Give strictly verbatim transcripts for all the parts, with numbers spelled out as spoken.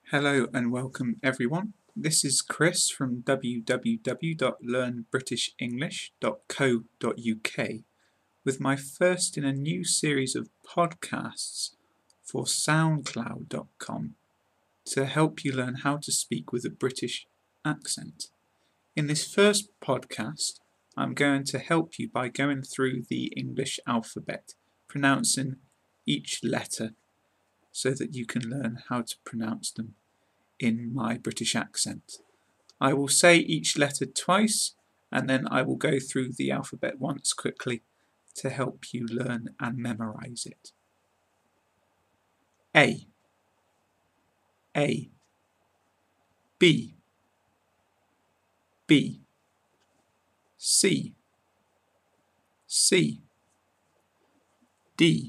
Hello and welcome everyone. This is Chris from w w w dot learn british english dot co dot u k with my first in a new series of podcasts for soundcloud dot com to help you learn how to speak with a British accent. In this first podcast, I'm going to help you by going through the English alphabet, pronouncing each letter, so that you can learn how to pronounce them in my British accent. I will say each letter twice and then I will go through the alphabet once quickly to help you learn and memorize it. A, A, B, B, C, C, D,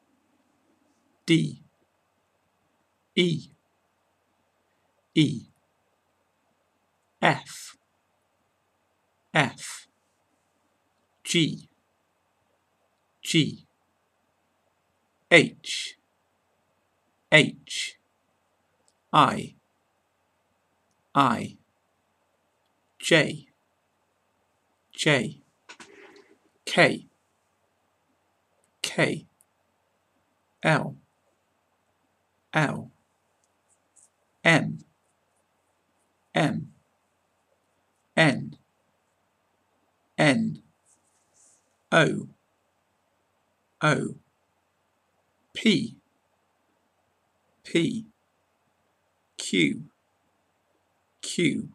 D, E, E, F, F, G, G, H, H, I, I, J, J, K, K, L, L, M, M, N, N, O, O, P, P, Q, Q,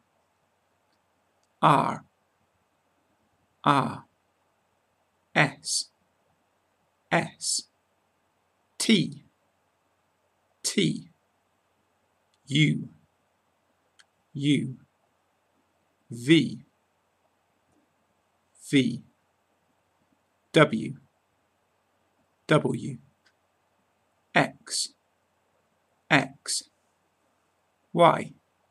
R, R, S, S, T, T, U, U, V, V, W, W, X, X, Y,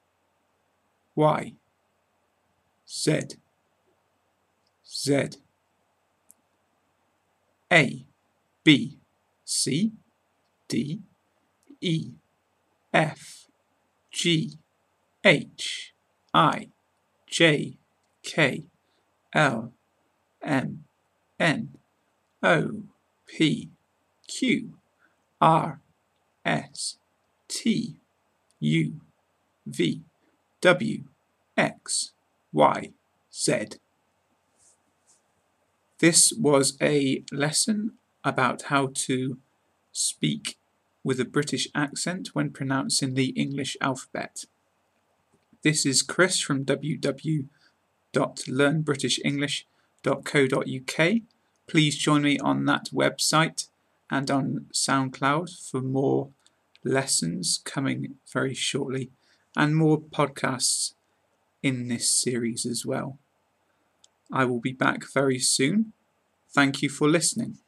Y, Z, Z, A, B, C, D, E, F, G, H, I, J, K, L, M, N, O, P, Q, R, S, T, U, V, W, X, Y, Z. This was a lesson about how to speak with a British accent when pronouncing the English alphabet. This is Chris from w w w dot learn british english dot co dot u k. Please join me on that website and on SoundCloud for more lessons coming very shortly and more podcasts in this series as well. I will be back very soon. Thank you for listening.